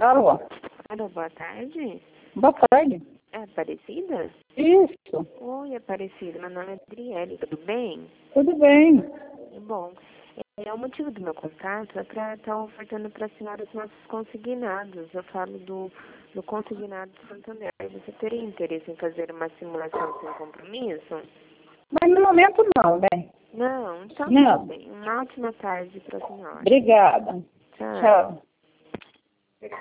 Alô? Alô, boa tarde. Boa tarde. É Aparecida? Isso. Oi, Aparecida. Meu nome é Adriele, tudo bem? Tudo bem. Bom, o motivo do meu contato é para estar ofertando para a senhora os nossos consignados. Eu falo do consignado Santander. Você teria interesse em fazer uma simulação sem compromisso? Mas no momento não, né? Não, então Não. tudo bem. Uma ótima tarde para a senhora. Obrigada. Tchau. Tchau.